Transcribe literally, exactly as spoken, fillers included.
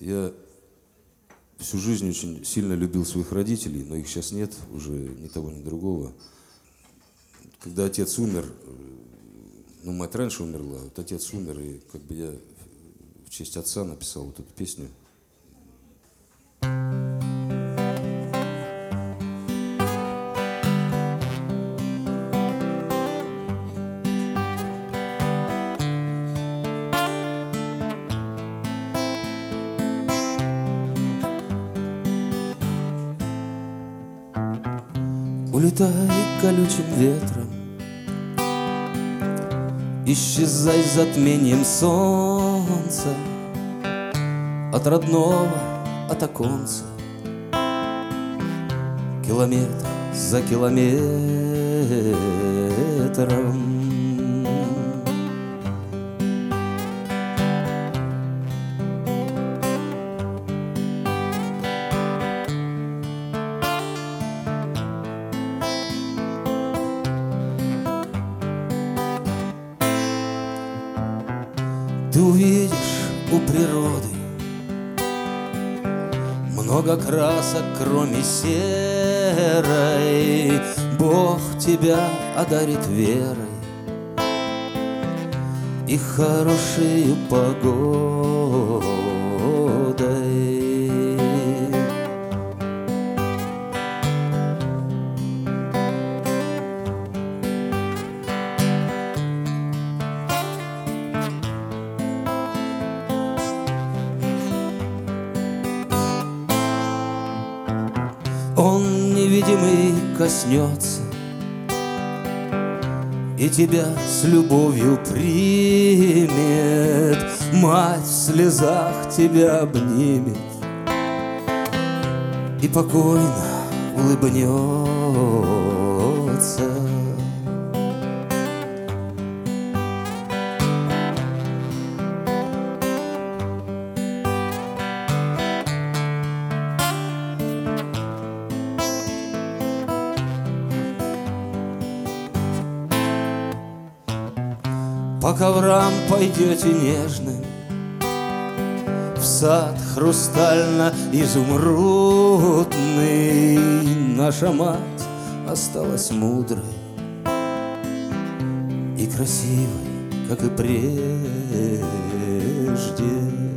Я всю жизнь очень сильно любил своих родителей, но их сейчас нет, уже ни того, ни другого. Когда отец умер, ну, мать раньше умерла, вот отец умер, и как бы я в честь отца написал вот эту песню. Улетай колючим ветром, исчезай затмением солнца, от родного, от оконца, километр за километром. Ты увидишь у природы много красок, кроме серой. Бог тебя одарит верой и хорошей погодой. Он невидимый коснется и тебя с любовью примет. Мать в слезах тебя обнимет и покойно улыбнется. По коврам пойдете нежным, в сад хрустально-изумрудный. Наша мать осталась мудрой и красивой, как и прежде.